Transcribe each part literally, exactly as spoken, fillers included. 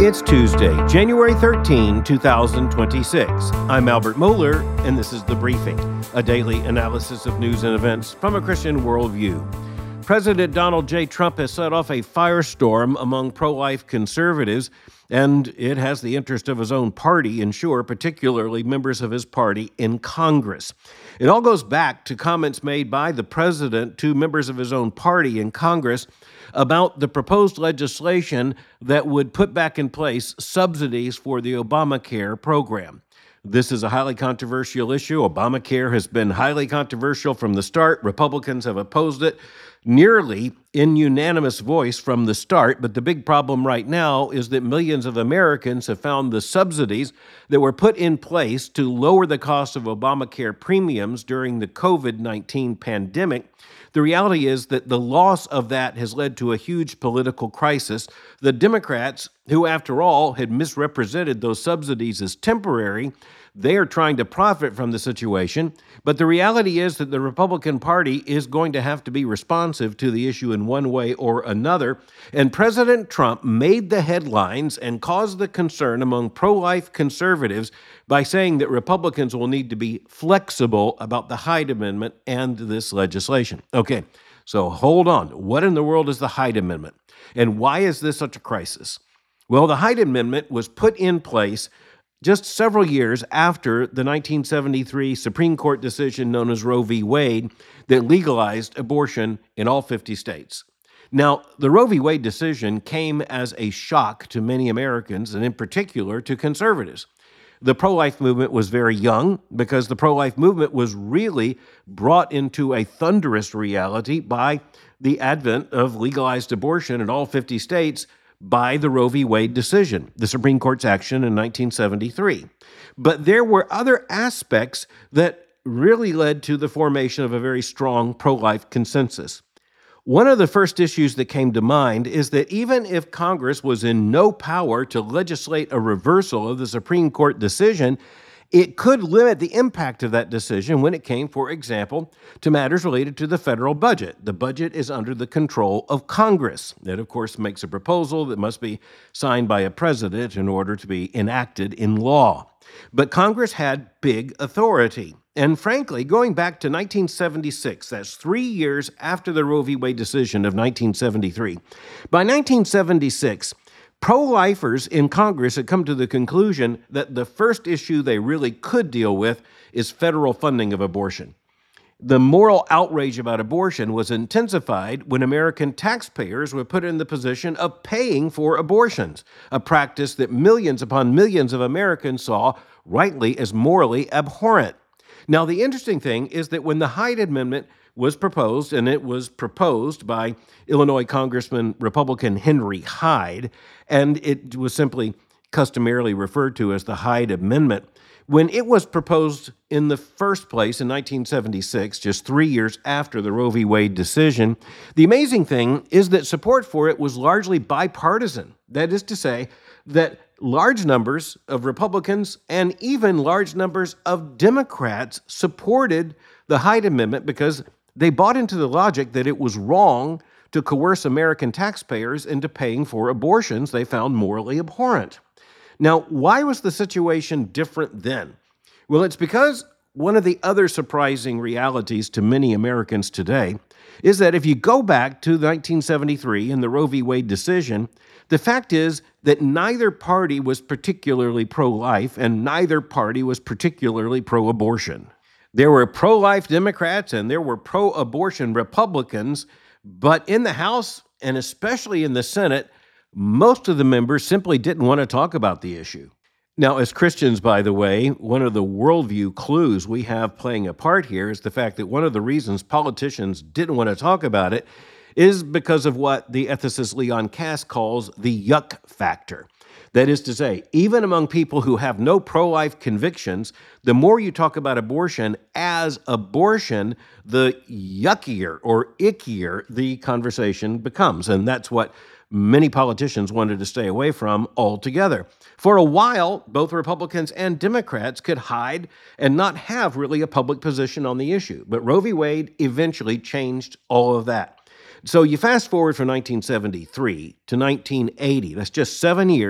It's Tuesday, January thirteenth, two thousand twenty-six. I'm Albert Mohler, and this is The Briefing, a daily analysis of news and events from a Christian worldview. President Donald J. Trump has set off a firestorm among pro-life conservatives, and it has the interest of his own party, ensure, particularly members of his party in Congress. It all goes back to comments made by the president to members of his own party in Congress about the proposed legislation that would put back in place subsidies for the Obamacare program. This is a highly controversial issue. Obamacare has been highly controversial from the start. Republicans have opposed it nearly in unanimous voice from the start. But the big problem right now is that millions of Americans have found the subsidies that were put in place to lower the cost of Obamacare premiums during the covid nineteen pandemic. The reality is that the loss of that has led to a huge political crisis. The Democrats, who after all had misrepresented those subsidies as temporary, they are trying to profit from the situation. But the reality is that the Republican Party is going to have to be responsive to the issue in one way or another. And President Trump made the headlines and caused the concern among pro-life conservatives by saying that Republicans will need to be flexible about the Hyde Amendment and this legislation. Okay, so hold on. What in the world is the Hyde Amendment? And why is this such a crisis? Well, the Hyde Amendment was put in place just several years after the nineteen seventy-three Supreme Court decision known as Roe v. Wade that legalized abortion in all fifty states. Now, the Roe v. Wade decision came as a shock to many Americans, and in particular to conservatives. The pro-life movement was very young because the pro-life movement was really brought into a thunderous reality by the advent of legalized abortion in all fifty states by the Roe v. Wade decision, the Supreme Court's action in nineteen seventy-three. But there were other aspects that really led to the formation of a very strong pro-life consensus. One of the first issues that came to mind is that even if Congress was in no power to legislate a reversal of the Supreme Court decision, it could limit the impact of that decision when it came, for example, to matters related to the federal budget. The budget is under the control of Congress. It, of course, makes a proposal that must be signed by a president in order to be enacted in law. But Congress had big authority. And frankly, going back to nineteen seventy-six, that's three years after the Roe v. Wade decision of nineteen seventy-three, by nineteen seventy-six, pro-lifers in Congress had come to the conclusion that the first issue they really could deal with is federal funding of abortion. The moral outrage about abortion was intensified when American taxpayers were put in the position of paying for abortions, a practice that millions upon millions of Americans saw rightly as morally abhorrent. Now, the interesting thing is that when the Hyde Amendment was proposed, and it was proposed by Illinois Congressman Republican Henry Hyde, and it was simply customarily referred to as the Hyde Amendment. When it was proposed in the first place in nineteen seventy-six, just three years after the Roe v. Wade decision, the amazing thing is that support for it was largely bipartisan. That is to say that large numbers of Republicans and even large numbers of Democrats supported the Hyde Amendment because they bought into the logic that it was wrong to coerce American taxpayers into paying for abortions they found morally abhorrent. Now, why was the situation different then? Well, it's because one of the other surprising realities to many Americans today is that if you go back to nineteen seventy-three and the Roe v. Wade decision, the fact is that neither party was particularly pro-life and neither party was particularly pro-abortion. There were pro-life Democrats and there were pro-abortion Republicans, but in the House and especially in the Senate, most of the members simply didn't want to talk about the issue. Now, as Christians, by the way, one of the worldview clues we have playing a part here is the fact that one of the reasons politicians didn't want to talk about it is because of what the ethicist Leon Kass calls the yuck factor. That is to say, even among people who have no pro-life convictions, the more you talk about abortion as abortion, the yuckier or ickier the conversation becomes. And that's what many politicians wanted to stay away from altogether. For a while, both Republicans and Democrats could hide and not have really a public position on the issue. But Roe v. Wade eventually changed all of that. So you fast forward from nineteen seventy-three to nineteen eighty, that's just seven years,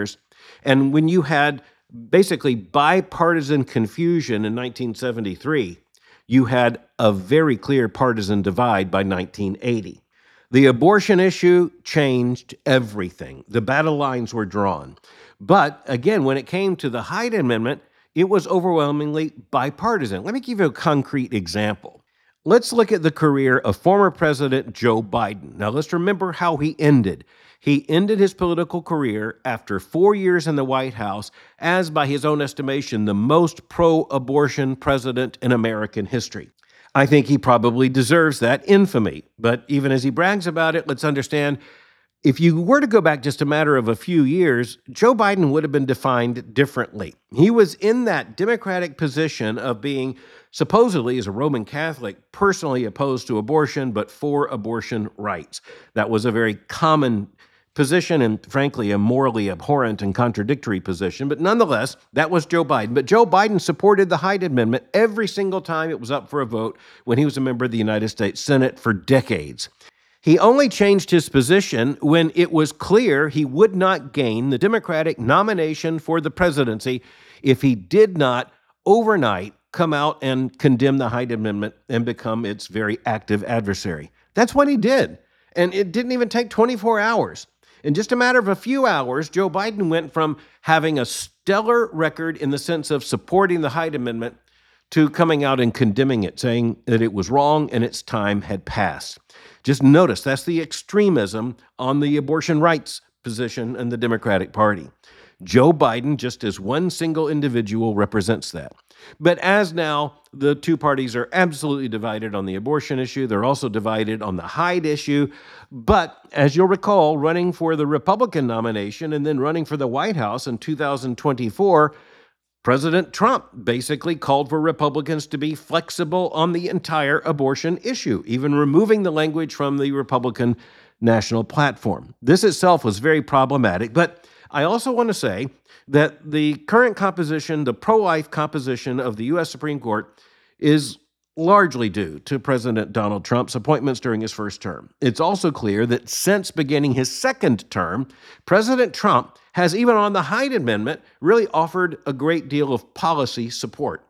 And when you had basically bipartisan confusion in nineteen seventy-three, you had a very clear partisan divide by nineteen eighty. The abortion issue changed everything. The battle lines were drawn. But again, when it came to the Hyde Amendment, it was overwhelmingly bipartisan. Let me give you a concrete example. Let's look at the career of former President Joe Biden. Now, let's remember how he ended. He ended his political career after four years in the White House as, by his own estimation, the most pro-abortion president in American history. I think he probably deserves that infamy. But even as he brags about it, let's understand, if you were to go back just a matter of a few years, Joe Biden would have been defined differently. He was in that Democratic position of being supposedly, as a Roman Catholic, personally opposed to abortion, but for abortion rights. That was a very common position and, frankly, a morally abhorrent and contradictory position. But nonetheless, that was Joe Biden. But Joe Biden supported the Hyde Amendment every single time it was up for a vote when he was a member of the United States Senate for decades. He only changed his position when it was clear he would not gain the Democratic nomination for the presidency if he did not overnight come out and condemn the Hyde Amendment and become its very active adversary. That's what he did. And it didn't even take twenty-four hours. In just a matter of a few hours, Joe Biden went from having a stellar record in the sense of supporting the Hyde Amendment to coming out and condemning it, saying that it was wrong and its time had passed. Just notice that's the extremism on the abortion rights position in the Democratic Party. Joe Biden, just as one single individual, represents that. But as now the two parties are absolutely divided on the abortion issue, they're also divided on the Hyde issue. But as you'll recall, running for the Republican nomination and then running for the White House in two thousand twenty-four, President Trump basically called for Republicans to be flexible on the entire abortion issue, even removing the language from the Republican national platform. This itself was very problematic, but I also want to say that the current composition, the pro-life composition of the U S Supreme Court, is largely due to President Donald Trump's appointments during his first term. It's also clear that since beginning his second term, President Trump has, even on the Hyde Amendment, really offered a great deal of policy support.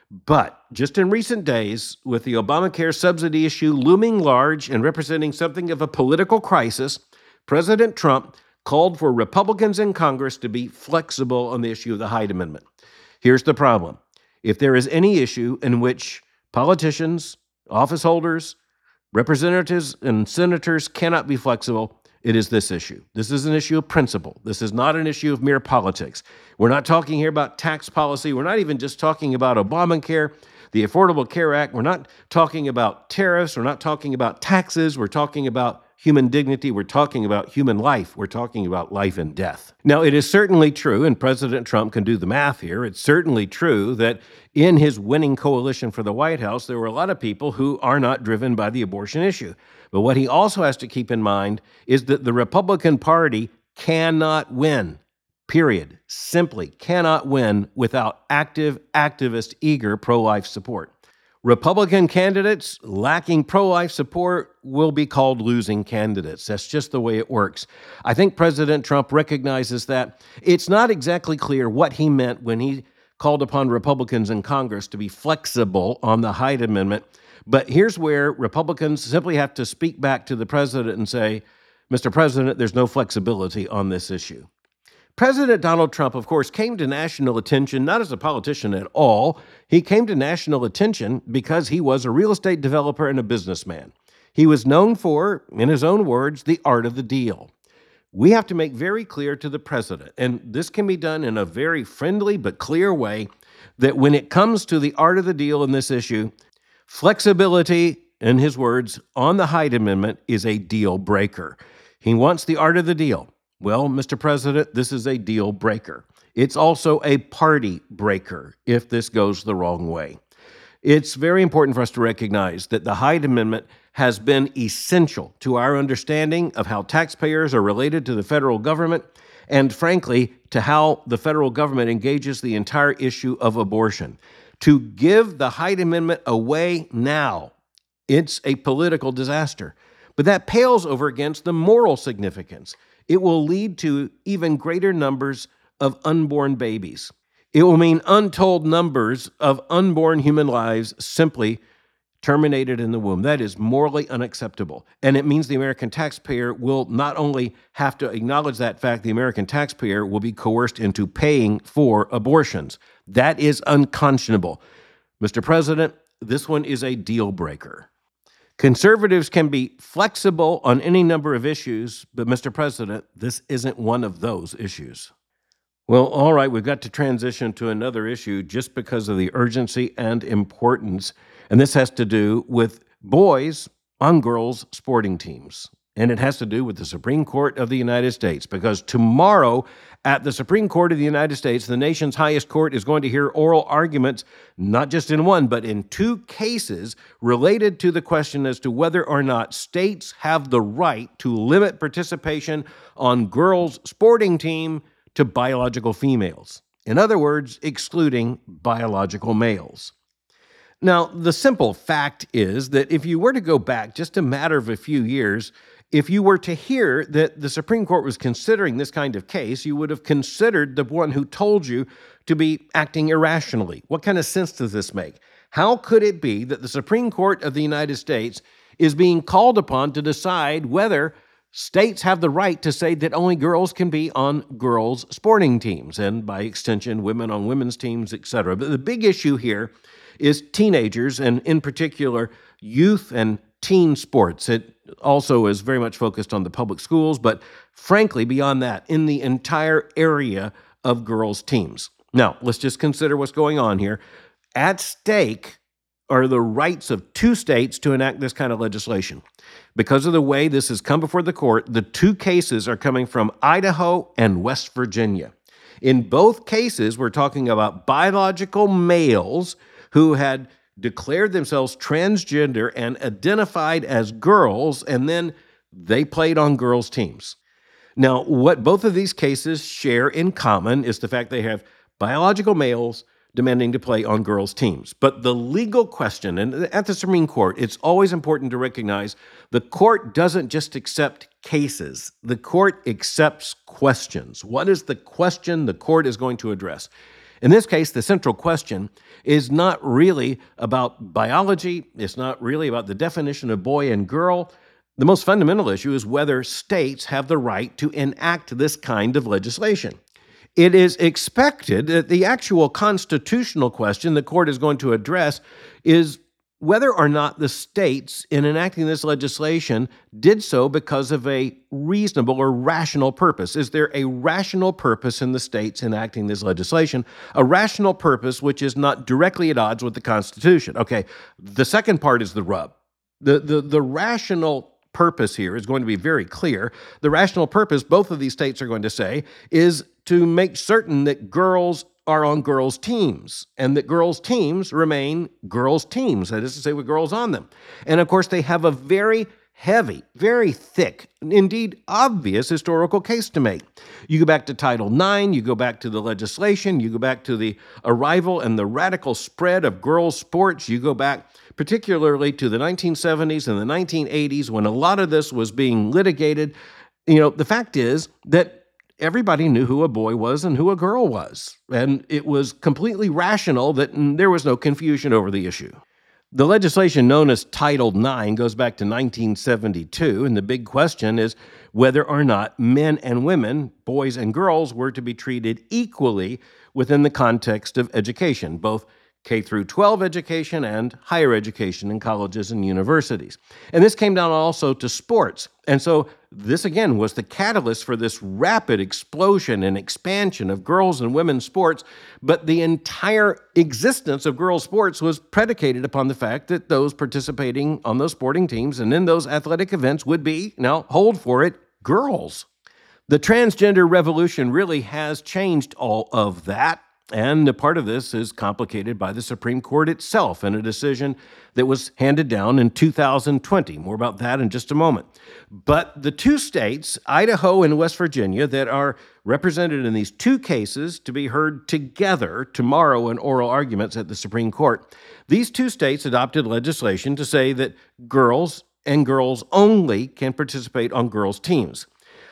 But just in recent days, with the Obamacare subsidy issue looming large and representing something of a political crisis, President Trump called for Republicans in Congress to be flexible on the issue of the Hyde Amendment. Here's the problem. If there is any issue in which politicians, office holders, representatives, and senators cannot be flexible, it is this issue. This is an issue of principle. This is not an issue of mere politics. We're not talking here about tax policy. We're not even just talking about Obamacare, the Affordable Care Act. We're not talking about tariffs. We're not talking about taxes. We're talking about human dignity. We're talking about human life. We're talking about life and death. Now, it is certainly true, and President Trump can do the math here, it's certainly true that in his winning coalition for the White House, there were a lot of people who are not driven by the abortion issue. But what he also has to keep in mind is that the Republican Party cannot win, period, simply cannot win without active, activist, eager pro-life support. Republican candidates lacking pro-life support will be called losing candidates. That's just the way it works. I think President Trump recognizes that. It's not exactly clear what he meant when he called upon Republicans in Congress to be flexible on the Hyde Amendment. But here's where Republicans simply have to speak back to the president and say, Mister President, there's no flexibility on this issue. President Donald Trump, of course, came to national attention not as a politician at all. He came to national attention because he was a real estate developer and a businessman. He was known for, in his own words, the art of the deal. We have to make very clear to the president, and this can be done in a very friendly but clear way, that when it comes to the art of the deal in this issue, flexibility, in his words, on the Hyde Amendment is a deal breaker. He wants the art of the deal. Well, Mister President, this is a deal breaker. It's also a party breaker if this goes the wrong way. It's very important for us to recognize that the Hyde Amendment has been essential to our understanding of how taxpayers are related to the federal government and, frankly, to how the federal government engages the entire issue of abortion. To give the Hyde Amendment away now, it's a political disaster. But that pales over against the moral significance. It will lead to even greater numbers of unborn babies. It will mean untold numbers of unborn human lives simply terminated in the womb. That is morally unacceptable. And it means the American taxpayer will not only have to acknowledge that fact, the American taxpayer will be coerced into paying for abortions. That is unconscionable. Mister President, this one is a deal breaker. Conservatives can be flexible on any number of issues, but Mister President, this isn't one of those issues. Well, all right, we've got to transition to another issue just because of the urgency and importance, and this has to do with boys on girls' sporting teams. And it has to do with the Supreme Court of the United States, because tomorrow at the Supreme Court of the United States, the nation's highest court is going to hear oral arguments, not just in one, but in two cases related to the question as to whether or not states have the right to limit participation on girls' sporting team to biological females. In other words, excluding biological males. Now, the simple fact is that if you were to go back just a matter of a few years, if you were to hear that the Supreme Court was considering this kind of case, you would have considered the one who told you to be acting irrationally. What kind of sense does this make? How could it be that the Supreme Court of the United States is being called upon to decide whether states have the right to say that only girls can be on girls' sporting teams, and by extension, women on women's teams, et cetera? But the big issue here is teenagers, and in particular, youth and teen sports. It also is very much focused on the public schools, but frankly, beyond that, in the entire area of girls' teams. Now, let's just consider what's going on here. At stake are the rights of two states to enact this kind of legislation. Because of the way this has come before the court, the two cases are coming from Idaho and West Virginia. In both cases, we're talking about biological males who had declared themselves transgender and identified as girls, and then they played on girls' teams. Now, what both of these cases share in common is the fact they have biological males demanding to play on girls' teams. But the legal question, and at the Supreme Court, it's always important to recognize the court doesn't just accept cases. The court accepts questions. What is the question the court is going to address? In this case, the central question is not really about biology. It's not really about the definition of boy and girl. The most fundamental issue is whether states have the right to enact this kind of legislation. It is expected that the actual constitutional question the court is going to address is whether or not the states, in enacting this legislation, did so because of a reasonable or rational purpose. Is there a rational purpose in the states enacting this legislation? A rational purpose which is not directly at odds with the Constitution. Okay, the second part is the rub. The, the, the rational purpose here is going to be very clear. The rational purpose, both of these states are going to say, is to make certain that girls are on girls' teams, and that girls' teams remain girls' teams, that is to say, with girls on them. And of course, they have a very heavy, very thick, indeed obvious historical case to make. You go back to Title nine, you go back to the legislation, you go back to the arrival and the radical spread of girls' sports, you go back particularly to the nineteen seventies and the nineteen eighties when a lot of this was being litigated. You know, the fact is that everybody knew who a boy was and who a girl was, and it was completely rational that there was no confusion over the issue. The legislation known as Title nine goes back to nineteen seventy-two, and the big question is whether or not men and women, boys and girls, were to be treated equally within the context of education, both K through twelve education and higher education in colleges and universities. And this came down also to sports. And so this, again, was the catalyst for this rapid explosion and expansion of girls and women's sports. But the entire existence of girls' sports was predicated upon the fact that those participating on those sporting teams and in those athletic events would be, now hold for it, girls. The transgender revolution really has changed all of that. And a part of this is complicated by the Supreme Court itself in a decision that was handed down in two thousand twenty. More about that in just a moment. But the two states, Idaho and West Virginia, that are represented in these two cases to be heard together tomorrow in oral arguments at the Supreme Court, these two states adopted legislation to say that girls and girls only can participate on girls' teams.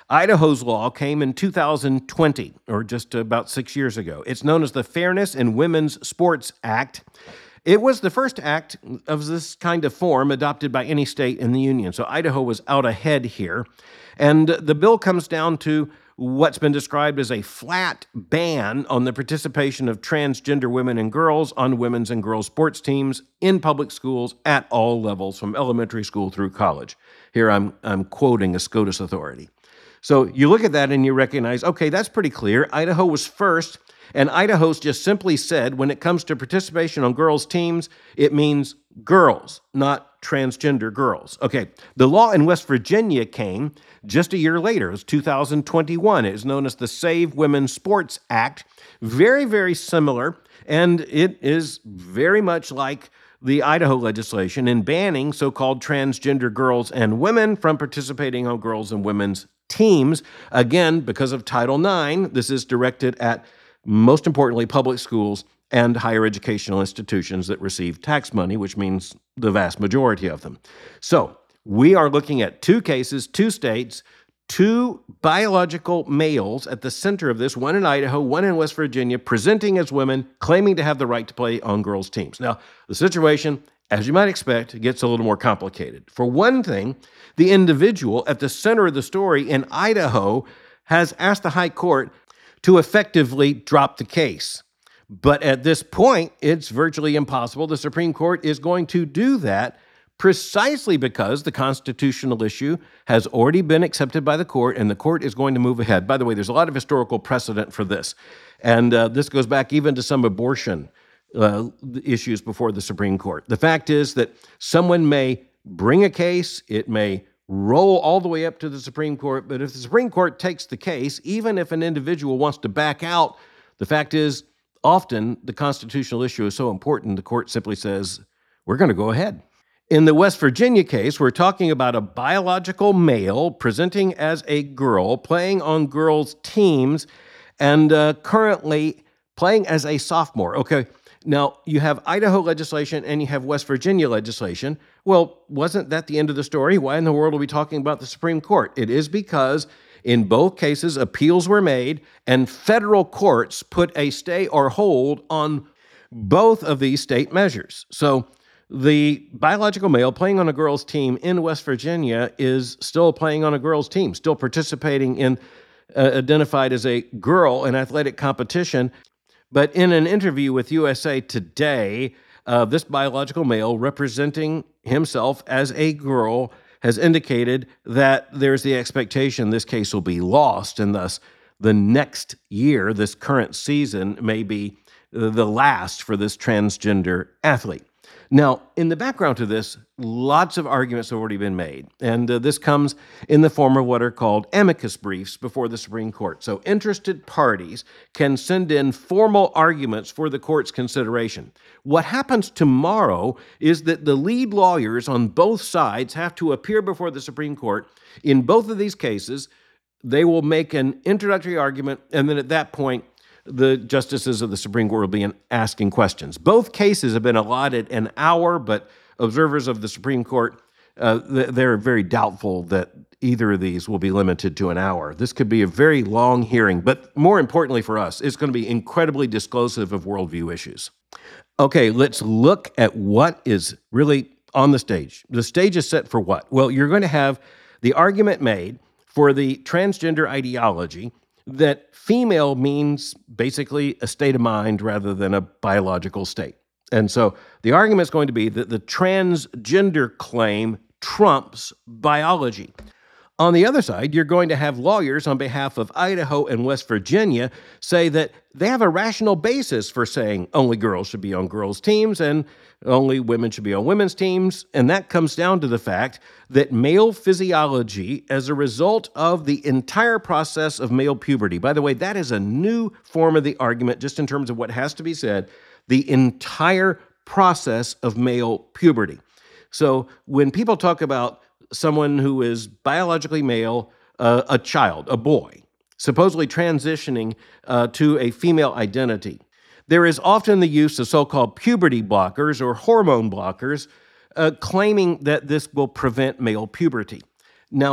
Idaho's law came in two thousand twenty, or just about six years ago. It's known as the Fairness in Women's Sports Act. It was the first act of this kind of form adopted by any state in the Union, so Idaho was out ahead here. And the bill comes down to what's been described as a flat ban on the participation of transgender women and girls on women's and girls' sports teams in public schools at all levels, from elementary school through college. Here I'm, I'm quoting a SCOTUS authority. So you look at that and you recognize, okay, that's pretty clear. Idaho was first, and Idaho's just simply said when it comes to participation on girls' teams, it means girls, not transgender girls. Okay, the law in West Virginia came just a year later. It was two thousand twenty-one. It is known as the Save Women's Sports Act. Very, very similar, and it is very much like the Idaho legislation in banning so-called transgender girls and women from participating on girls and women's teams. Again, because of Title nine, this is directed at, most importantly, public schools and higher educational institutions that receive tax money, which means the vast majority of them. So we are looking at two cases, two states, two biological males at the center of this, one in Idaho, one in West Virginia, presenting as women, claiming to have the right to play on girls' teams. Now, the situation, as you might expect, gets a little more complicated. For one thing, the individual at the center of the story in Idaho has asked the High Court to effectively drop the case. But at this point, it's virtually impossible. The Supreme Court is going to do that precisely because the constitutional issue has already been accepted by the court, and the court is going to move ahead. By the way, there's a lot of historical precedent for this, and uh, this goes back even to some abortion uh, issues before the Supreme Court. The fact is that someone may bring a case, it may roll all the way up to the Supreme Court, but if the Supreme Court takes the case, even if an individual wants to back out, the fact is often the constitutional issue is so important, the court simply says, we're going to go ahead. In the West Virginia case, we're talking about a biological male presenting as a girl, playing on girls' teams, and uh, currently playing as a sophomore. Okay, now you have Idaho legislation and you have West Virginia legislation. Well, wasn't that the end of the story? Why in the world are we talking about the Supreme Court? It is because in both cases, appeals were made, and federal courts put a stay or hold on both of these state measures. So the biological male playing on a girls' team in West Virginia is still playing on a girls' team, still participating in, uh, identified as a girl in athletic competition. But in an interview with U S A Today, uh, this biological male representing himself as a girl has indicated that there's the expectation this case will be lost, and thus the next year, this current season, may be the last for this transgender athlete. Now, in the background to this, lots of arguments have already been made, and uh, this comes in the form of what are called amicus briefs before the Supreme Court. So interested parties can send in formal arguments for the court's consideration. What happens tomorrow is that the lead lawyers on both sides have to appear before the Supreme Court. In both of these cases, they will make an introductory argument, and then at that point, the justices of the Supreme Court will be asking questions. Both cases have been allotted an hour, but observers of the Supreme Court, uh, they're very doubtful that either of these will be limited to an hour. This could be a very long hearing, but more importantly for us, it's going to be incredibly disclosive of worldview issues. Okay, let's look at what is really on the stage. The stage is set for what? Well, you're going to have the argument made for the transgender ideology that female means basically a state of mind rather than a biological state. And so the argument is going to be that the transgender claim trumps biology. On the other side, you're going to have lawyers on behalf of Idaho and West Virginia say that they have a rational basis for saying only girls should be on girls' teams and only women should be on women's teams. And that comes down to the fact that male physiology, as a result of the entire process of male puberty, by the way, that is a new form of the argument just in terms of what has to be said, the entire process of male puberty. So when people talk about someone who is biologically male, uh, a child, a boy, supposedly transitioning uh, to a female identity, there is often the use of so-called puberty blockers or hormone blockers, uh, claiming that this will prevent male puberty. Now,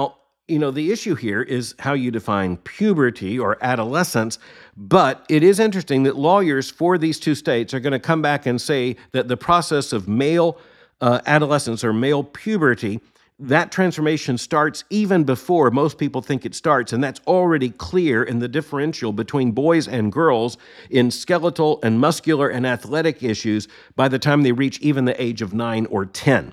you know, the issue here is how you define puberty or adolescence, but it is interesting that lawyers for these two states are going to come back and say that the process of male uh, adolescence or male puberty, that transformation starts even before most people think it starts, and that's already clear in the differential between boys and girls in skeletal and muscular and athletic issues by the time they reach even the age of nine or ten.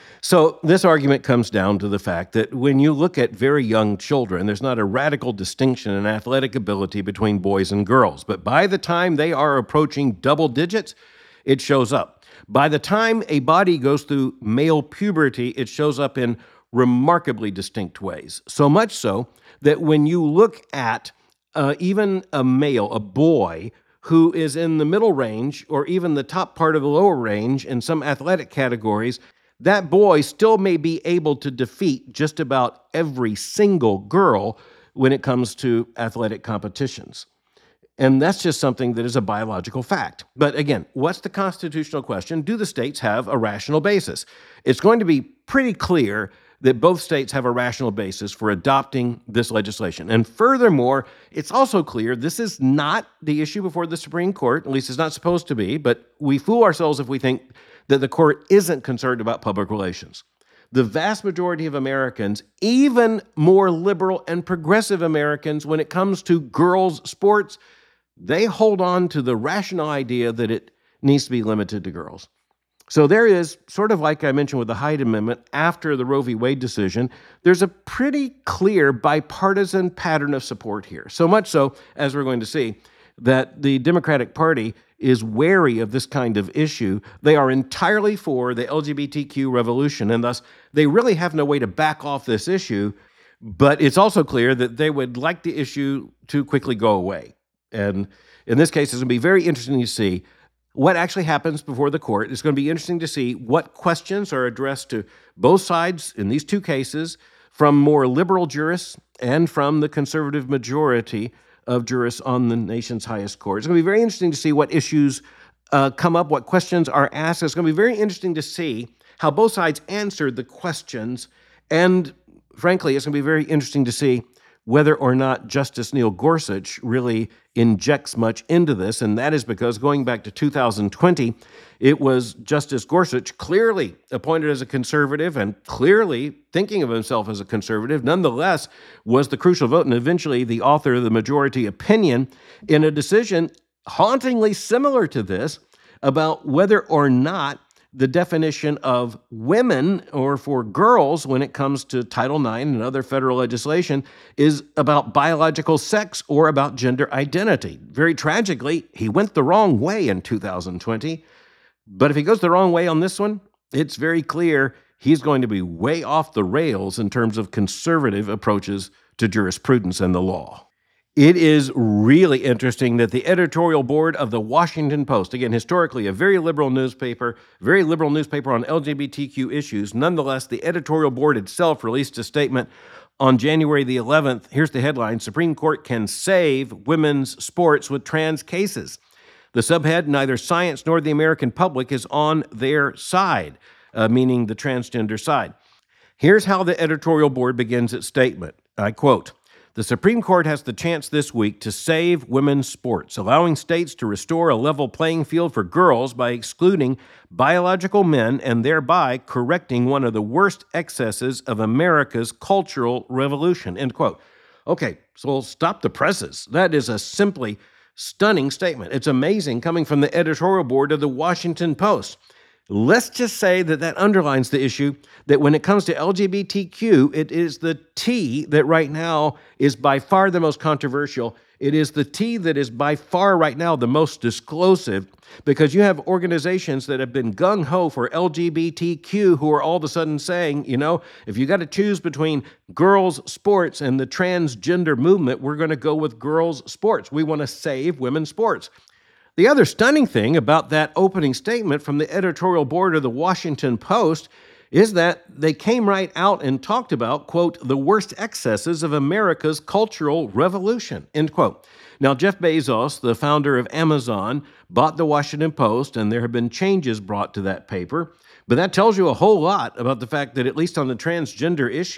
So this argument comes down to the fact that when you look at very young children, there's not a radical distinction in athletic ability between boys and girls. But by the time they are approaching double digits, it shows up. By the time a body goes through male puberty, it shows up in remarkably distinct ways. So much so that when you look at uh, even a male, a boy, who is in the middle range or even the top part of the lower range in some athletic categories, that boy still may be able to defeat just about every single girl when it comes to athletic competitions. And that's just something that is a biological fact. But again, what's the constitutional question? Do the states have a rational basis? It's going to be pretty clear that both states have a rational basis for adopting this legislation. And furthermore, it's also clear this is not the issue before the Supreme Court, at least it's not supposed to be, but we fool ourselves if we think that the court isn't concerned about public relations. The vast majority of Americans, even more liberal and progressive Americans, when it comes to girls' sports, they hold on to the rational idea that it needs to be limited to girls. So there is, sort of like I mentioned with the Hyde Amendment, after the Roe v. Wade decision, there's a pretty clear bipartisan pattern of support here. So much so, as we're going to see, that the Democratic Party is wary of this kind of issue. They are entirely for the L G B T Q revolution, and thus they really have no way to back off this issue, but it's also clear that they would like the issue to quickly go away. And in this case, it's going to be very interesting to see what actually happens before the court. It's going to be interesting to see what questions are addressed to both sides in these two cases from more liberal jurists and from the conservative majority of jurists on the nation's highest court. It's going to be very interesting to see what issues uh, come up, what questions are asked. It's going to be very interesting to see how both sides answered the questions. And frankly, it's going to be very interesting to see whether or not Justice Neil Gorsuch really injects much into this, and that is because going back to two thousand twenty, it was Justice Gorsuch, clearly appointed as a conservative and clearly thinking of himself as a conservative, nonetheless was the crucial vote and eventually the author of the majority opinion in a decision hauntingly similar to this about whether or not the definition of women or for girls when it comes to Title nine and other federal legislation is about biological sex or about gender identity. Very tragically, he went the wrong way in two thousand twenty, but if he goes the wrong way on this one, it's very clear he's going to be way off the rails in terms of conservative approaches to jurisprudence and the law. It is really interesting that the editorial board of the Washington Post, again, historically a very liberal newspaper, very liberal newspaper on L G B T Q issues, nonetheless, the editorial board itself released a statement on January the eleventh. Here's the headline: Supreme Court can save women's sports with trans cases. The subhead: neither science nor the American public is on their side, uh, meaning the transgender side. Here's how the editorial board begins its statement. I quote, "The Supreme Court has the chance this week to save women's sports, allowing states to restore a level playing field for girls by excluding biological men and thereby correcting one of the worst excesses of America's cultural revolution," end quote. Okay, so we'll stop the presses. That is a simply stunning statement. It's amazing coming from the editorial board of the Washington Post. Let's just say that that underlines the issue that when it comes to L G B T Q, it is the T that right now is by far the most controversial. It is the T that is by far right now the most disclosive, because you have organizations that have been gung-ho for L G B T Q who are all of a sudden saying, you know, if you got to choose between girls' sports and the transgender movement, we're going to go with girls' sports. We want to save women's sports. The other stunning thing about that opening statement from the editorial board of the Washington Post is that they came right out and talked about, quote, the worst excesses of America's cultural revolution, end quote. Now, Jeff Bezos, the founder of Amazon, bought the Washington Post, and there have been changes brought to that paper. But that tells you a whole lot about the fact that, at least on the transgender issue,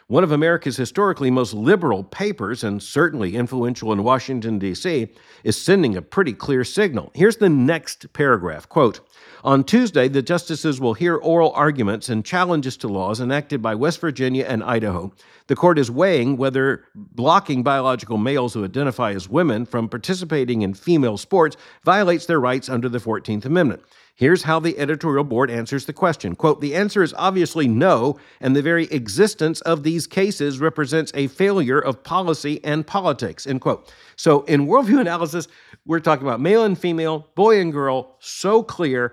one of America's historically most liberal papers, and certainly influential in Washington, D C, is sending a pretty clear signal. Here's the next paragraph, quote, "On Tuesday, the justices will hear oral arguments and challenges to laws enacted by West Virginia and Idaho. The court is weighing whether blocking biological males who identify as women from participating in female sports violates their rights under the fourteenth Amendment. Here's how the editorial board answers the question. Quote, "The answer is obviously no, and the very existence of these cases represents a failure of policy and politics," end quote. So in worldview analysis, we're talking about male and female, boy and girl, so clear.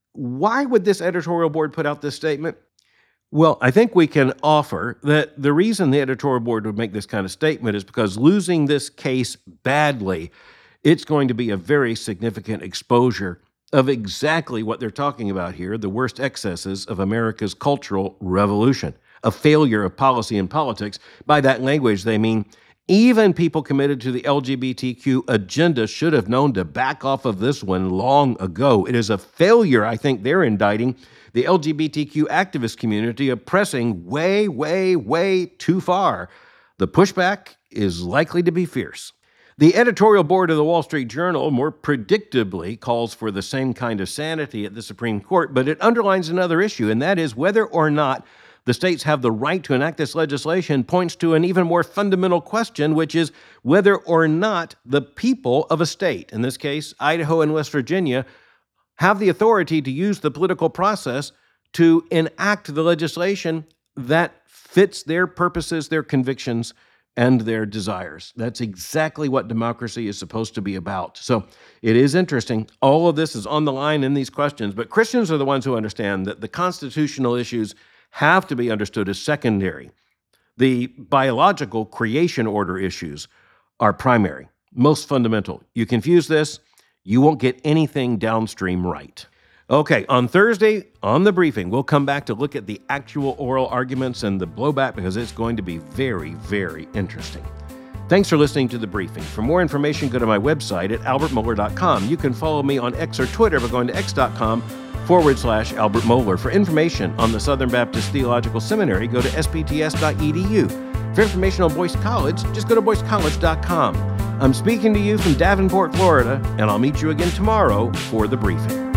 Why would this editorial board put out this statement? Well, I think we can offer that the reason the editorial board would make this kind of statement is because losing this case badly, it's going to be a very significant exposure of exactly what they're talking about here, the worst excesses of America's cultural revolution, a failure of policy and politics. By that language, they mean even people committed to the L G B T Q agenda should have known to back off of this one long ago. It is a failure, I think they're indicting, the L G B T Q activist community of pressing way, way, way too far. The pushback is likely to be fierce. The editorial board of the Wall Street Journal more predictably calls for the same kind of sanity at the Supreme Court, but it underlines another issue, and that is whether or not the states have the right to enact this legislation points to an even more fundamental question, which is whether or not the people of a state, in this case, Idaho and West Virginia, have the authority to use the political process to enact the legislation that fits their purposes, their convictions, and their desires. That's exactly what democracy is supposed to be about. So it is interesting. All of this is on the line in these questions, but Christians are the ones who understand that the constitutional issues have to be understood as secondary. The biological creation order issues are primary, most fundamental. You confuse this, you won't get anything downstream right. Okay, on Thursday, on the briefing, we'll come back to look at the actual oral arguments and the blowback because it's going to be very, very interesting. Thanks for listening to The Briefing. For more information, go to my website at albert mohler dot com. You can follow me on X or Twitter by going to x.com forward slash Albert Mohler. For information on the Southern Baptist Theological Seminary, go to s b t s dot e d u. For information on Boyce College, just go to boyce college dot com. I'm speaking to you from Davenport, Florida, and I'll meet you again tomorrow for The Briefing.